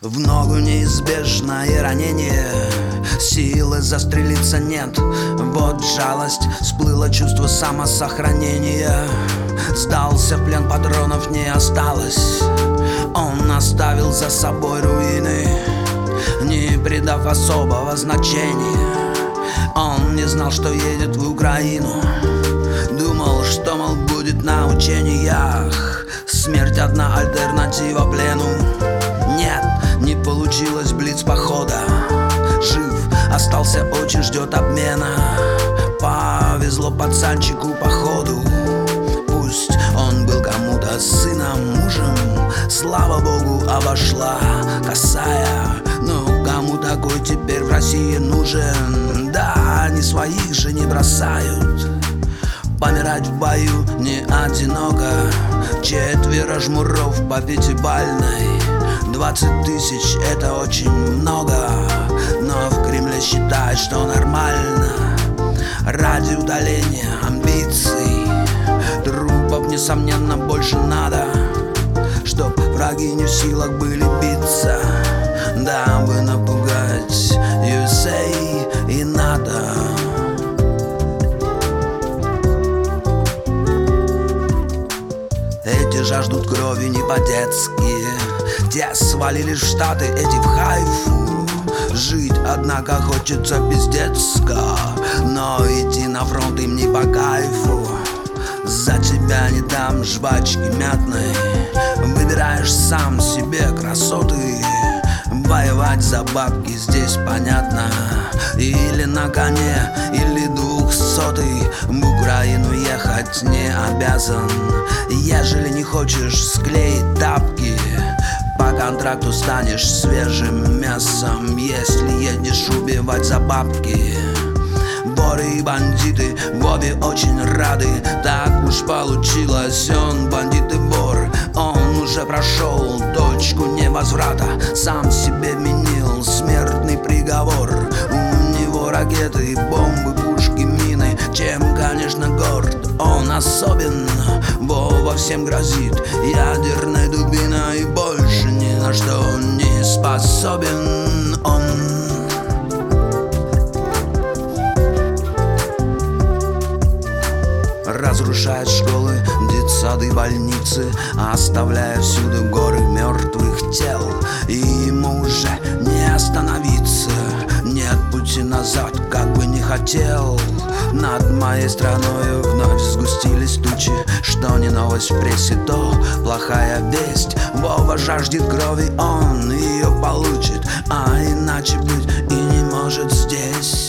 В ногу неизбежное ранение, силы застрелиться нет. Вот жалость, всплыло чувство самосохранения. Сдался в плен, патронов не осталось. Он оставил за собой руины, не придав особого значения. Он не знал, что едет в Украину. Думал, что, мол, будет на учениях. Смерть одна альтернатива плену. Нет, не получилось блиц-похода. Жив, остался очень, ждет обмена. Повезло пацанчику походу. Пусть он был кому-то сыном, мужем, слава богу, обошла косая. Но кому такой теперь в России нужен? Да, они своих же не бросают. Помирать в бою не одиноко. 4 жмуров по 5-бальной. 20 тысяч — это очень много, но в Кремле считают, что нормально. Ради удаления амбиций трупов, несомненно, больше надо, чтоб враги не в силах были биться, дабы напугать USA и НАТО. Эти жаждут крови не по-детски. Те свалились в Штаты, эти в Хайфу. Жить, однако, хочется пиздецко, но идти на фронт им не по кайфу. За тебя не дам жвачки мятной. Выбираешь сам себе красоты. Воевать за бабки здесь понятно. Или на коне, или 200-й. В Украину ехать не обязан. Ежели не хочешь склеить тапки, по контракту станешь свежим мясом. Если едешь убивать за бабки. Воры и бандиты в обе очень рады. Так уж получилось, он бандит и вор. Он уже прошел точку невозврата. Сам себе вменил смертный приговор. У него ракеты, бомбы, пушки, мины. Чем, конечно, горд он особенно. Вова всем грозит ядерной дубиной. И больше ни на что он не способен он. Разрушает школы, детсады, больницы, оставляя всюду горы мертвых тел. И ему уже не остановиться. Нет пути назад, как бы не хотел. Над моей страной вновь сгустились тучи. Что не новость в прессе, то плохая весть. Вова жаждет крови, он ее получит, а иначе быть и не может здесь.